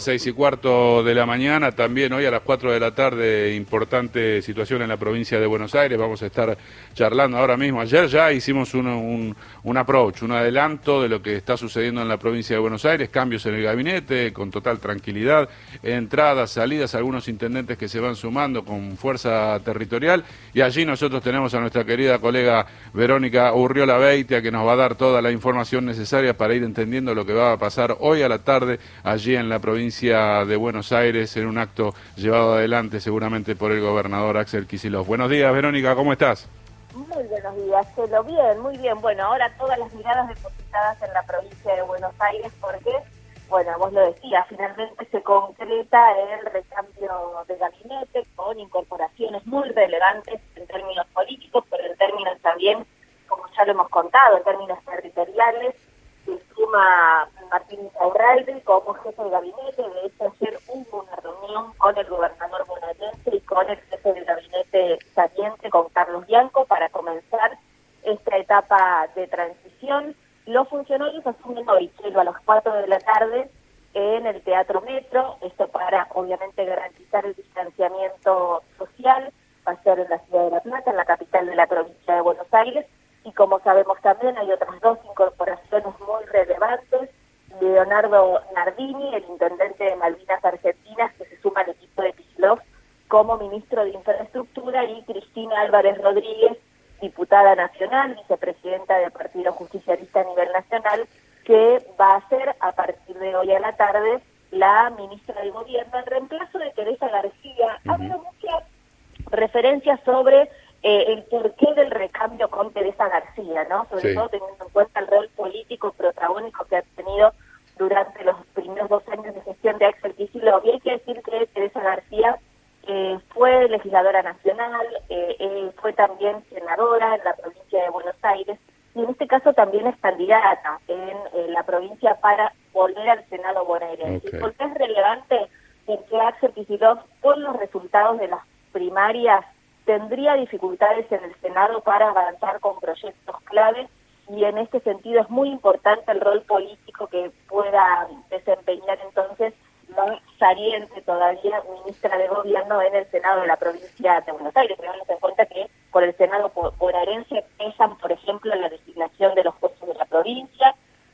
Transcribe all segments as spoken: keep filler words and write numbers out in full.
seis y cuarto de la mañana, también hoy a las cuatro de la tarde, importante situación en la provincia de Buenos Aires, vamos a estar charlando ahora mismo. Ayer ya hicimos un, un, un approach, un adelanto de lo que está sucediendo en la provincia de Buenos Aires, cambios en el gabinete, con total tranquilidad, entradas, salidas, algunos intendentes que se van sumando con fuerza territorial, y allí nosotros tenemos a nuestra querida colega Verónica Urriola Beitia, que nos va a dar toda la información necesaria para ir entendiendo lo que va a pasar hoy a la tarde allí en la provincia de Buenos Aires, en un acto llevado adelante seguramente por el gobernador Axel Kicillof. Buenos días, Verónica, ¿cómo estás? Muy buenos días, Chelo. Bien, muy bien. Bueno, ahora todas las miradas depositadas en la provincia de Buenos Aires porque, bueno, vos lo decías, finalmente se concreta el recambio de gabinete con incorporaciones muy relevantes en términos políticos, pero en términos también, como ya lo hemos contado, en términos territoriales. Se suma Martín Insaurralde como jefe de gabinete. De hecho, ayer hubo una reunión con el gobernador bonaerense y con el jefe de gabinete saliente, con Carlos Bianco, para comenzar esta etapa de transición. Los funcionarios asumen hoy, Chelo, a las cuatro de la tarde en el Teatro Metro, esto para obviamente garantizar el distanciamiento social. Va a ser en la ciudad de La Plata, en la capital de la provincia de Buenos Aires. Y como sabemos también hay otras dos incorporaciones muy relevantes. Leonardo Nardini, el intendente de Malvinas Argentinas, que se suma al equipo de Kicillof como ministro de Infraestructura, y Cristina Álvarez Rodríguez, diputada nacional, vicepresidenta del Partido Justicialista a nivel nacional, que va a ser a partir de hoy a la tarde la ministra de Gobierno, en reemplazo de Teresa García. Ha habido muchas referencias sobre Eh, el porqué del recambio con Teresa García, ¿no? Sobre sí. todo teniendo en cuenta el rol político protagónico que ha tenido durante los primeros dos años de gestión de Axel Kicillof. Y hay que decir que Teresa García eh, fue legisladora nacional, eh, eh, fue también senadora en la provincia de Buenos Aires, y en este caso también es candidata en, en la provincia para volver al Senado bonaerense. Okay. ¿Por qué es relevante? Porque Axel Kicillof, por los resultados de las primarias, tendría dificultades en el Senado para avanzar con proyectos clave, y en este sentido es muy importante el rol político que pueda desempeñar entonces la saliente todavía ministra de Gobierno en el Senado de la provincia de Buenos Aires. Tengamos en cuenta que por el Senado bonaerense pesan, por ejemplo, la designación de los jueces de la provincia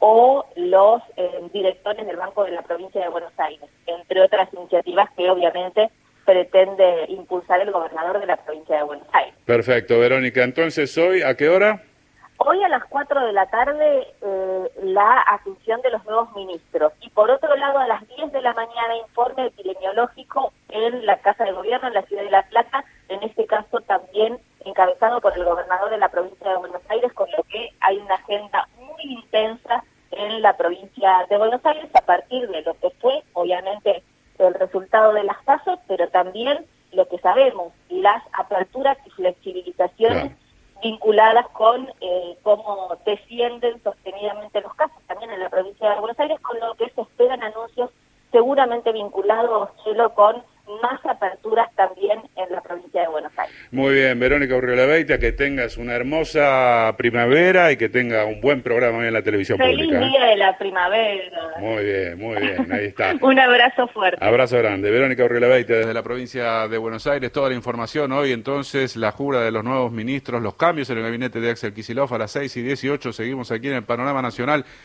o los eh, directores del Banco de la provincia de Buenos Aires, entre otras iniciativas que obviamente pretende impulsar el gobernador de la provincia de Buenos Aires. Perfecto, Verónica. Entonces, ¿hoy a qué hora? Hoy a las cuatro de la tarde eh, la asunción de los nuevos ministros. Y por otro lado, a las diez de la mañana, informe epidemiológico en la Casa de Gobierno, en la ciudad de La Plata, en este caso también encabezado por el gobernador de la provincia de Buenos Aires, con lo que hay una agenda muy intensa en la provincia de Buenos Aires a partir de lo que fue, obviamente, el resultado de las casos, pero también lo que sabemos, las aperturas y flexibilizaciones claro. vinculadas con eh, cómo descienden sostenidamente los casos también en la provincia de Buenos Aires, con lo que se esperan anuncios seguramente vinculados, Chelo, con más aperturas también en la provincia de Buenos Aires. Muy bien, Verónica Urriola Beitia, que tengas una hermosa primavera y que tenga un buen programa hoy en la televisión Feliz pública. Feliz día ¿eh? de la primavera. Muy bien, muy bien, ahí está. Un abrazo fuerte. Abrazo grande. Verónica Urriola Beitia desde la provincia de Buenos Aires. Toda la información hoy entonces, la jura de los nuevos ministros, los cambios en el gabinete de Axel Kicillof a las seis y dieciocho. Seguimos aquí en el Panorama Nacional.